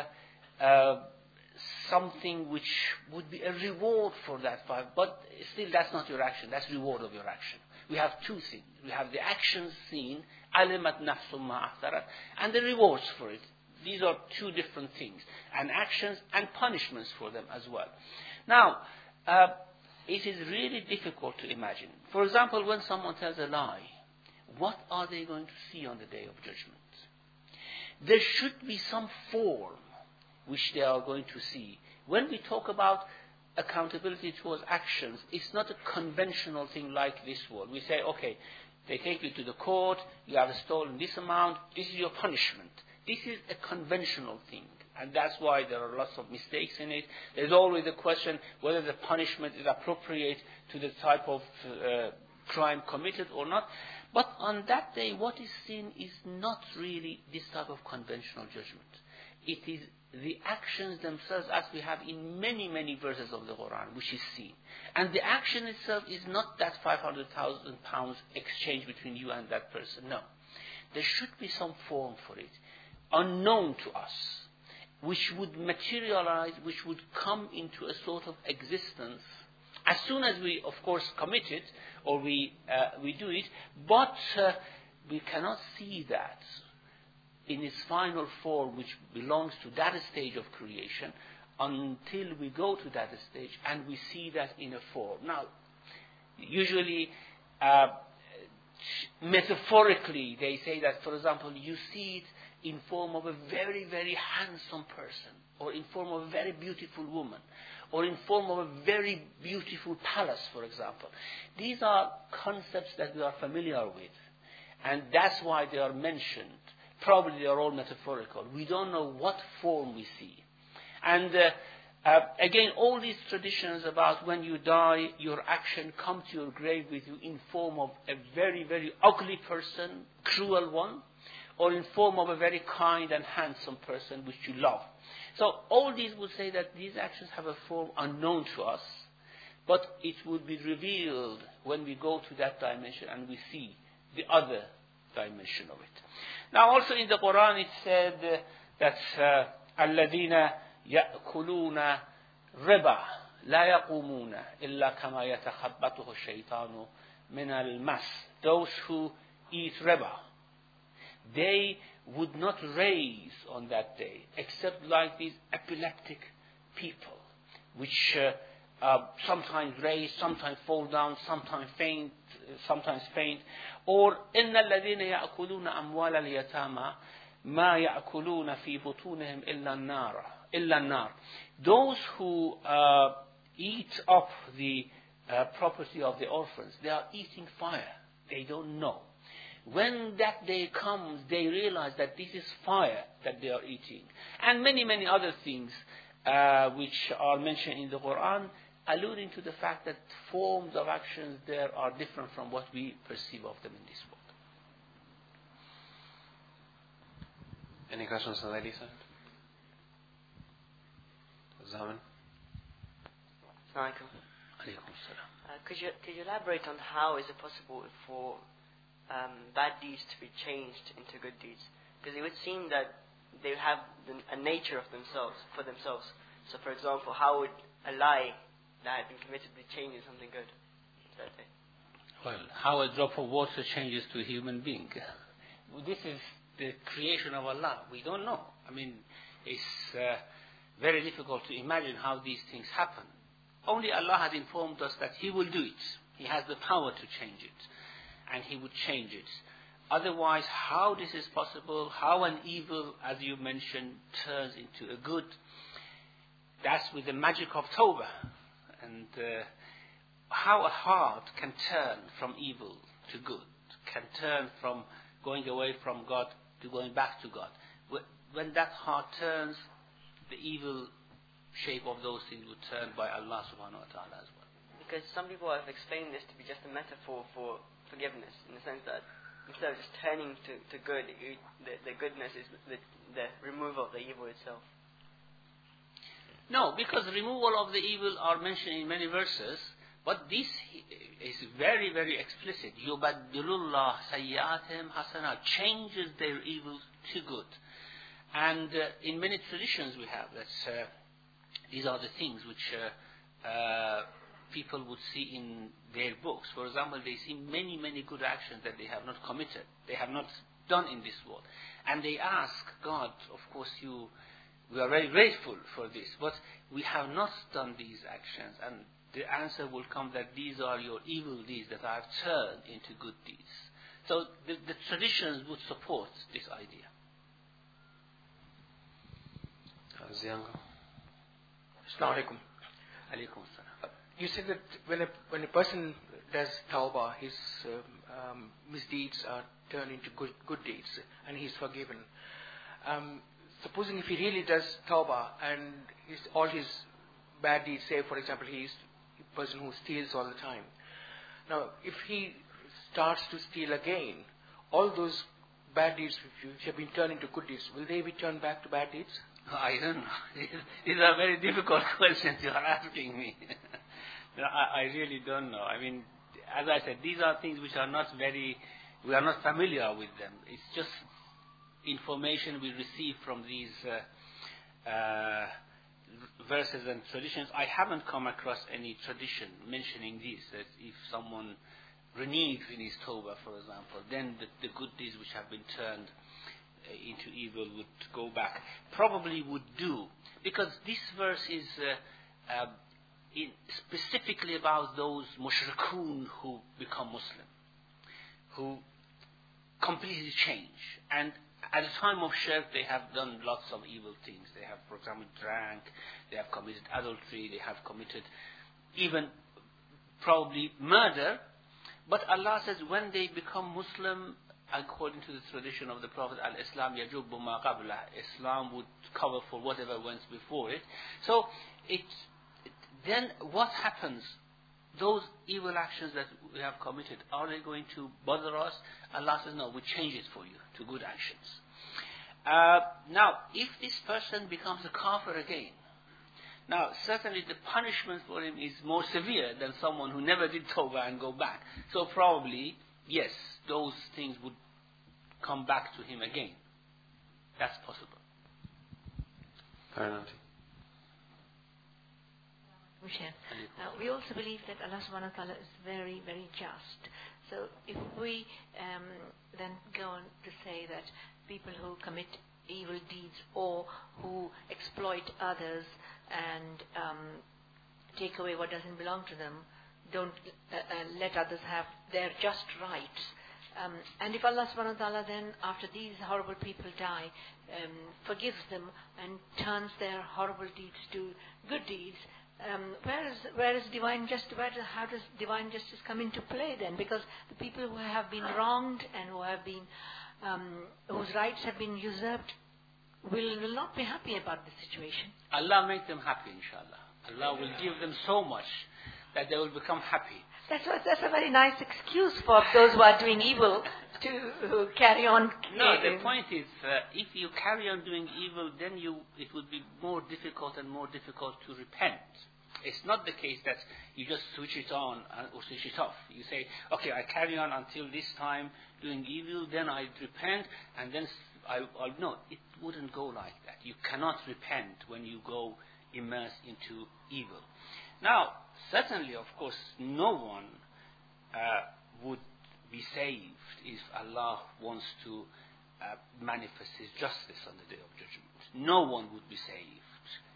something which would be a reward for that but still that's not your action, that's reward of your action. We have two things. We have the actions seen, alimat nafsum ma ahtarat, and the rewards for it. These are two different things, and actions and punishments for them as well. Now, it is really difficult to imagine. For example, when someone tells a lie, what are they going to see on the Day of Judgment? There should be some form which they are going to see. When we talk about accountability towards actions, it's not a conventional thing like this one. We say, okay, they take you to the court, you have stolen this amount, this is your punishment. This is a conventional thing, and that's why there are lots of mistakes in it. There's always the question whether the punishment is appropriate to the type of crime committed or not. But on that day, what is seen is not really this type of conventional judgment. It is the actions themselves, as we have in many, many verses of the Quran, which is seen. And the action itself is not that £500,000 exchange between you and that person. No. There should be some form for it, unknown to us, which would materialize, which would come into a sort of existence as soon as we, of course, commit it, or we do it, but we cannot see that in its final form, which belongs to that stage of creation, until we go to that stage and we see that in a form. Now, usually, metaphorically, they say that, for example, you see it in form of a very, very handsome person, or in form of a very beautiful woman, or in form of a very beautiful palace, for example. These are concepts that we are familiar with, and that's why they are mentioned. Probably they are all metaphorical. We don't know what form we see. And again, all these traditions about when you die, your action comes to your grave with you in form of a very, very ugly person, cruel one, or in form of a very kind and handsome person which you love. So all these would say that these actions have a form unknown to us, but it would be revealed when we go to that dimension and we see the other dimension of it. Now also in the Quran it said that الَّذِينَ يَأْكُلُونَ رِبَا لَا يَقُومُونَ إِلَّا كَمَا يَتَخَبَّطُهُ الشَّيْطَانُ مِنَ الْمَسِّ. Those who eat riba, they would not raise on that day, except like these epileptic people, which sometimes raise, sometimes fall down, sometimes faint, or إِنَّ الَّذِينَ يَأْكُلُونَ أَمْوَالَ الْيَتَامَى مَا يَأْكُلُونَ فِي بُطُونِهِمْ إِلَّا النَّارَ. Those who eat up the property of the orphans, they are eating fire. They don't know. When that day comes, they realize that this is fire that they are eating. And many, many other things which are mentioned in the Quran, alluding to the fact that forms of actions there are different from what we perceive of them in this world. Any questions on the ladies' side? Zaman? Assalamualaikum. Could you elaborate on how is it possible for bad deeds to be changed into good deeds? Because it would seem that they have a nature of themselves, for themselves. So for example, how would a lie that had been committed be changed into something good that day? Well, how a drop of water changes to a human being. This is the creation of Allah. We don't know. I mean, it's very difficult to imagine how these things happen. only Allah has informed us that He will do it. He has the power to change it. And He would change it. Otherwise, how this is possible, how an evil, as you mentioned, turns into a good, that's with the magic of Tawbah. And how a heart can turn from evil to good, can turn from going away from God to going back to God. When that heart turns, the evil shape of those things would turn by Allah subhanahu wa ta'ala as well. Because some people have explained this to be just a metaphor for forgiveness, in the sense that instead of just turning to good, the goodness is the removal of the evil itself. No, because removal of the evil are mentioned in many verses, but this is very, very explicit. Yubaddilullah sayyi'atihim hasanat, changes their evil to good. And in many traditions we have that these are the things which people would see in their books. For example, they see many, many good actions that they have not committed, they have not done in this world. And they ask God, of course, we are very grateful for this, but we have not done these actions. And the answer will come that these are your evil deeds that I have turned into good deeds. So the traditions would support this idea. Assalamu alaikum. Alaykum assalam. You said that when a person does tawbah, his misdeeds are turned into good deeds, and he's forgiven. Supposing if he really does tawbah and all his bad deeds, say for example he is a person who steals all the time. Now if he starts to steal again, all those bad deeds which have been turned into good deeds, will they be turned back to bad deeds? I don't know. These are very difficult questions you are asking me. I really don't know. I mean, as I said, these are things which are we are not familiar with them. It's just information we receive from these verses and traditions. I haven't come across any tradition mentioning this, that if someone reneges in his tawbah, for example, then the good deeds which have been turned into evil would go back. Probably would do, because this verse is specifically about those mushrikun who become Muslim, who completely change. And at the time of shirk, they have done lots of evil things. They have, for example, drank, they have committed adultery, they have committed even probably murder. But Allah says when they become Muslim, according to the tradition of the Prophet, al-Islam yajubbu ma qablah, Islam would cover for whatever went before it. So then what happens? Those evil actions that we have committed, are they going to bother us? Allah says, no, we change it for you to good actions. Now, if this person becomes a kafir again, now certainly the punishment for him is more severe than someone who never did tawbah and go back. So probably, yes, those things would come back to him again. That's possible. We also believe that Allah subhanahu wa ta'ala is very, very just. So if we then go on to say that people who commit evil deeds or who exploit others and take away what doesn't belong to them, don't let others have their just rights. And if Allah subhanahu wa ta'ala then, after these horrible people die, forgives them and turns their horrible deeds to good deeds, where is divine justice? How does divine justice come into play then? Because the people who have been wronged and who have been whose rights have been usurped will not be happy about the situation. Allah make them happy, inshallah. Allah will give them so much that they will become happy. That's a very nice excuse for those who are doing evil to carry on. No, the point is, if you carry on doing evil, then it would be more difficult and more difficult to repent. It's not the case that you just switch it on or switch it off. You say, okay, I carry on until this time doing evil, then I repent, and then I'll no, it wouldn't go like that. You cannot repent when you go immersed into evil. Now, certainly, of course, no one would be saved if Allah wants to manifest His justice on the Day of Judgment. No one would be saved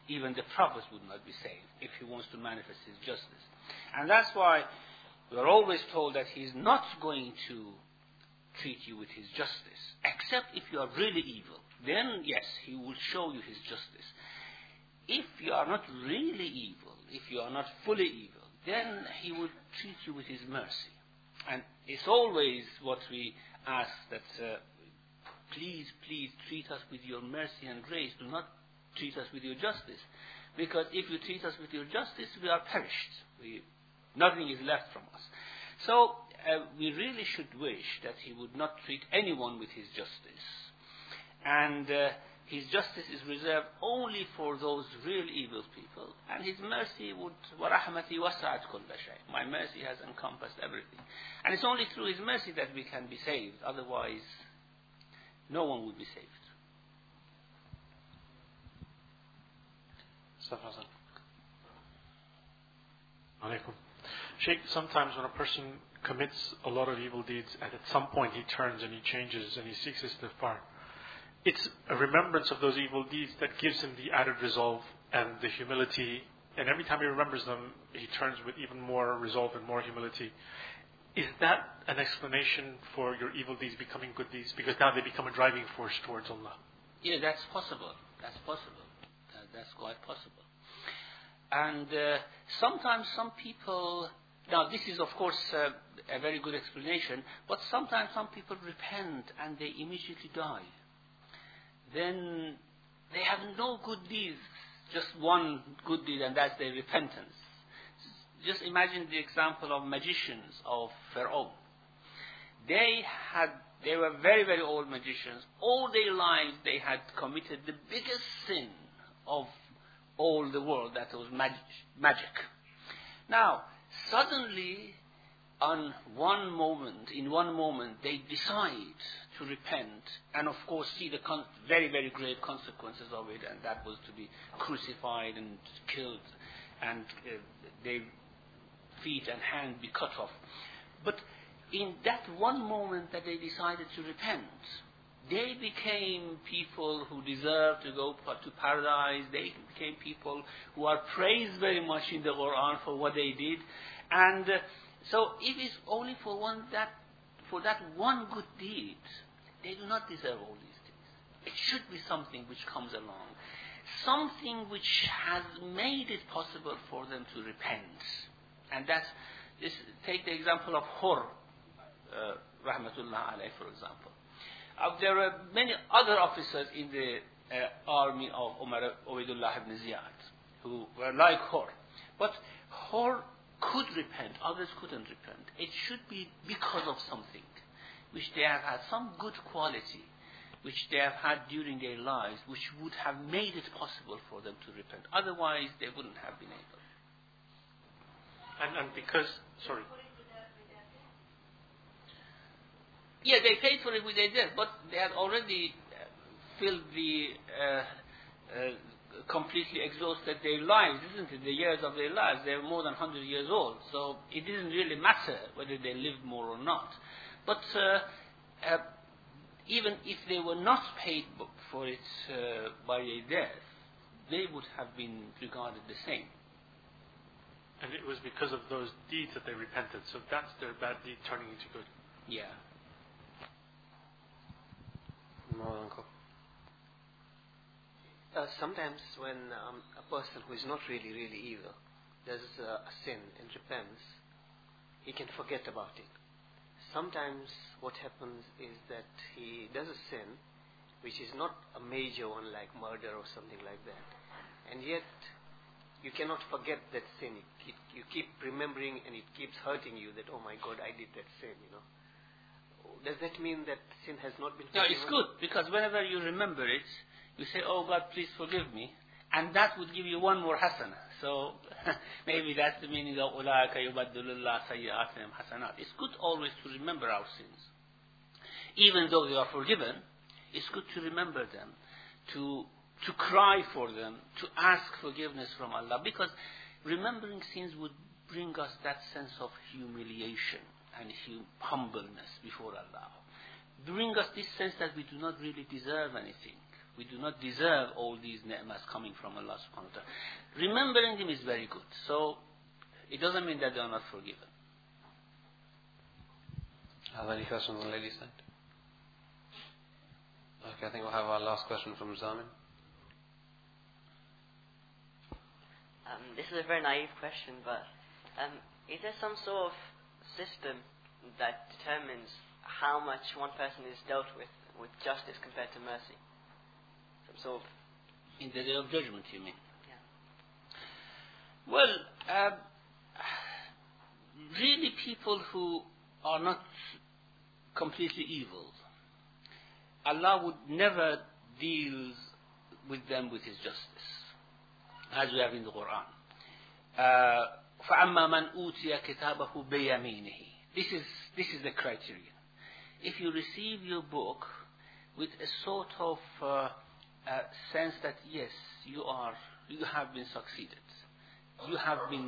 even the prophets would not be saved if he wants to manifest his justice. And that's why we are always told that he is not going to treat you with his justice, except if you are really evil. Then, yes, he will show you his justice. If you are not really evil, if you are not fully evil, then he will treat you with his mercy. And it's always what we ask, that please treat us with your mercy and grace. Do not treat us with your justice. Because if you treat us with your justice, we are perished. Nothing is left from us. So we really should wish that he would not treat anyone with his justice. And his justice is reserved only for those real evil people. And his mercy would, وَرَحْمَتِي وَسَعَتْ كُلَّ شَيْءٍ. My mercy has encompassed everything. And it's only through his mercy that we can be saved. Otherwise, no one would be saved. Alaikum. Sheikh, sometimes when a person commits a lot of evil deeds and at some point he turns and he changes and he seeks istighfar, it's a remembrance of those evil deeds that gives him the added resolve and the humility, and every time he remembers them he turns with even more resolve and more humility. Is that an explanation for your evil deeds becoming good deeds? Because now they become a driving force towards Allah. Yeah, that's possible. That's possible. That's quite possible. And sometimes some people, now this is of course a very good explanation, but sometimes some people repent and they immediately die. Then they have no good deeds, just one good deed, and that's their repentance. Just imagine the example of magicians of Pharaoh. They were very, very old magicians. All their lives they had committed the biggest sin of all the world, that was magic. Now, suddenly, in one moment, they decide to repent, and of course see the very, very grave consequences of it, and that was to be crucified and killed, and their feet and hands be cut off. But in that one moment that they decided to repent, they became people who deserve to go to paradise. They became people who are praised very much in the Quran for what they did. And so it is only for that one good deed, they do not deserve all these things. It should be something which comes along, something which has made it possible for them to repent. And that's, take the example of Hur, Rahmatullah alayh, for example. There were many other officers in the army of Umar Ubaydullah ibn Ziyad who were like Hur. But Hur could repent, others couldn't repent. It should be because of something which they have had, some good quality which they have had during their lives, which would have made it possible for them to repent. Otherwise, they wouldn't have been able. And because, sorry. Yeah, they paid for it with their death, but they had already filled completely exhausted their lives, isn't it? The years of their lives. They were more than 100 years old, so it didn't really matter whether they lived more or not. But even if they were not paid for it by their death, they would have been regarded the same. And it was because of those deeds that they repented, so that's their bad deed turning into good. Yeah. Sometimes when a person who is not really, really evil does a sin and repents, he can forget about it. Sometimes what happens is that he does a sin which is not a major one like murder or something like that, and yet you cannot forget that sin. You keep remembering, and it keeps hurting you that, oh my God, I did that sin, Does that mean that sin has not been forgiven? No, it's good, because whenever you remember it, you say, oh God, please forgive me, and that would give you one more hasana. So maybe that's the meaning of أُولَٰئِكَ يُبَدِّلُ اللَّهُ سَيِّئَاتِهِمْ حَسَنَاتٍ. It's good always to remember our sins. Even though they are forgiven, it's good to remember them, to cry for them, to ask forgiveness from Allah, because remembering sins would bring us that sense of humiliation and humbleness before Allah. Bring us this sense that we do not really deserve anything. We do not deserve all these ni'mas coming from Allah subhanahu wa ta'ala. Remembering them is very good. So, it doesn't mean that they are not forgiven. Are there any questions on the ladies' side? Okay, I think we'll have our last question from Zamin. This is a very naive question, but is there some sort of system that determines how much one person is dealt with justice compared to mercy? Some sort of... In the day of judgment, you mean? Yeah. Well, really people who are not completely evil, Allah would never deal with them with His justice, as we have in the Quran. فَأَمَّا مَنْ أُوتِيَ كِتَابَهُ بِيَمِينِهِ. This is the criterion. If you receive your book with a sort of sense that yes, you have been succeeded, you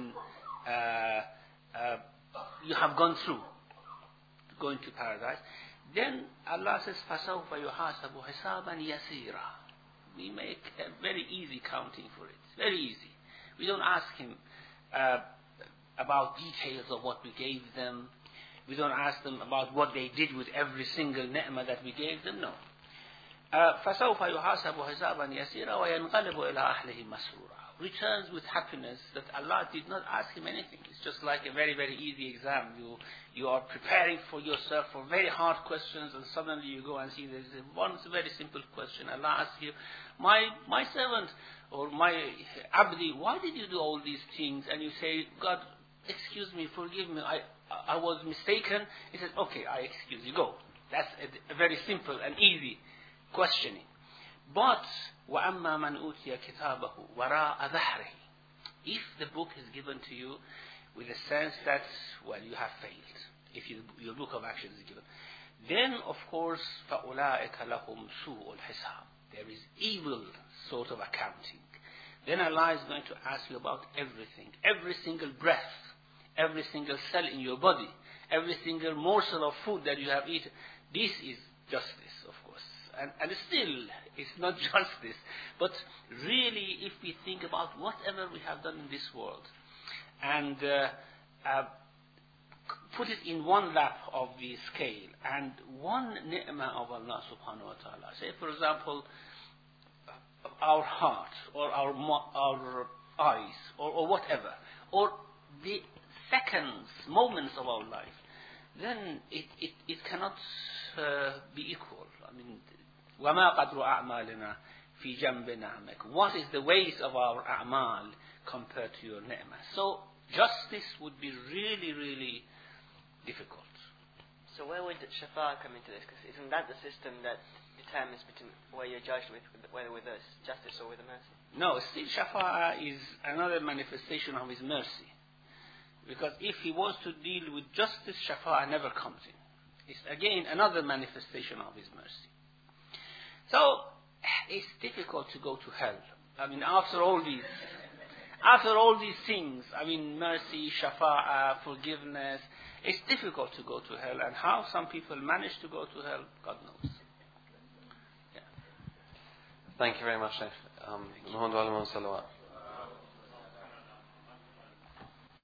have gone through going to paradise, then Allah says, فَسَوْفَ يُحَاسَبُ حِسَابًا يَسِيرًا. We make a very easy counting for it. Very easy. We don't ask him about details of what we gave them. We don't ask them about what they did with every single ni'mah that we gave them. No. فَسَوْفَ يُحَاسَبُ حِسَابًا يَسِيرًا وَيَنْقَلِبُ إِلَىٰ أَهْلِهِ مَسْرُورًا. Returns with happiness that Allah did not ask him anything. It's just like a very, very easy exam. You are preparing for yourself for very hard questions, and suddenly you go and see there's one very simple question. Allah asks you, my servant or my abdi, why did you do all these things? And you say, God, excuse me, forgive me, I was mistaken. He says, okay, I excuse you, go. That's a very simple and easy questioning. But وَأَمَّا مَنْ أُوتِيَ كِتَابَهُ وَرَاءَ ظَهْرِهِ. If the book is given to you with a sense that, well, you have failed, if your book of actions is given, then of course فَأُولَٰئِكَ لَهُمْ سُوءُ الْحِسَابِ. There is evil sort of accounting. Then Allah is going to ask you about everything, every single breath, every single cell in your body, every single morsel of food that you have eaten. This is justice, of course. And still, it's not justice. But really, if we think about whatever we have done in this world, and put it in one lap of the scale, and one ni'mah of Allah subhanahu wa ta'ala, say for example, our heart, or our eyes, or whatever, or the seconds, moments of our life, then it cannot be equal. I mean, وَمَا قَدْرُ أَعْمَالِنَا فِي جَنْبِ نَعْمِكَ. What is the weight of our a'mal compared to your ni'mah? So justice would be really, really difficult. So where would shafa'a come into this? Because isn't that the system that determines between where you're judged with, whether with us justice or with the mercy? No, still shafa'a is another manifestation of His mercy. Because if He wants to deal with justice, shafa'a never comes in. It's again another manifestation of His mercy. So it's difficult to go to hell. I mean, after all these things, I mean, mercy, shafa'a, forgiveness, it's difficult to go to hell. And how some people manage to go to hell, God knows. Yeah. Thank you very much, Sheikh.